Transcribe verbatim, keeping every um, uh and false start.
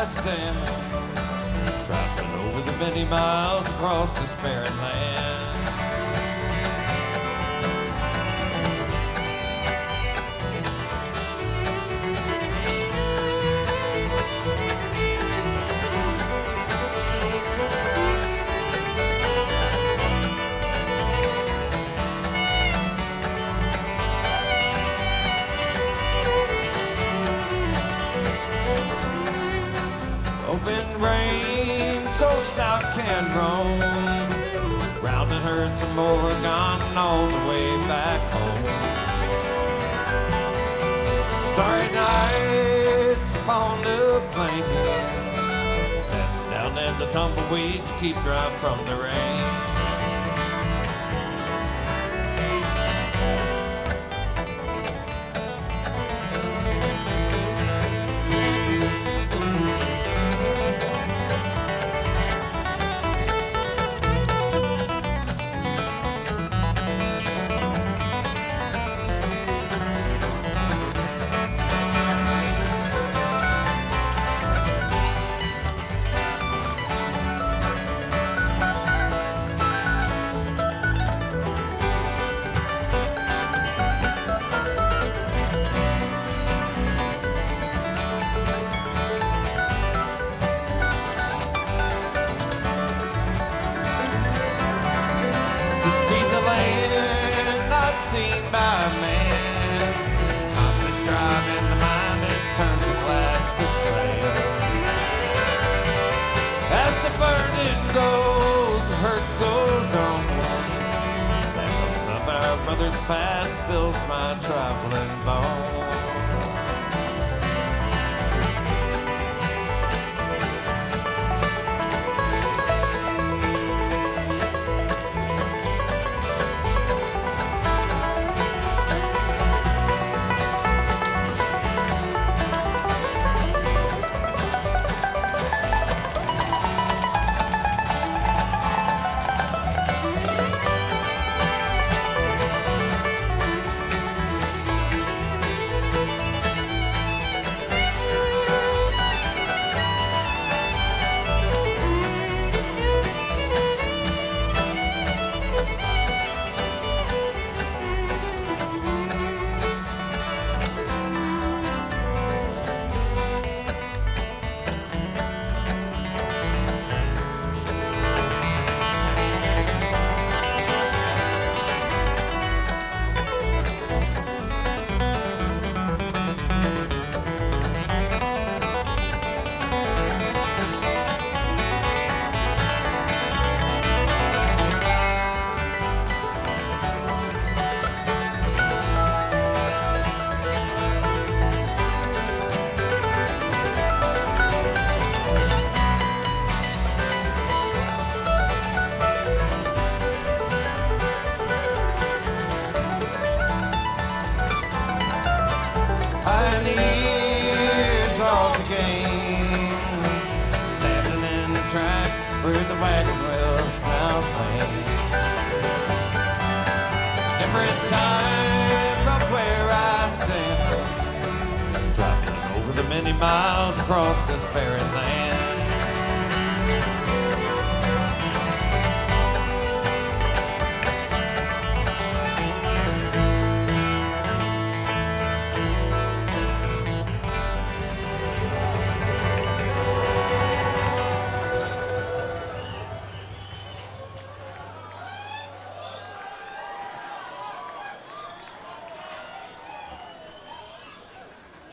stand, traveling over the many miles across this barren land. Open rain, so stout can roam, rounding herds from Oregon all the way back home. Starry nights upon the plains, and down there the tumbleweeds keep dry from the rain. Seen by man, constant drive in the mind, it turns the glass to sand. As the burden goes, the hurt goes on. Echoes of our brother's past fills my traveling bones. Pioneers of the game, standing in the tracks where the wagon wheels now play. Different time from where I stand, traveling over the many miles across this barren land.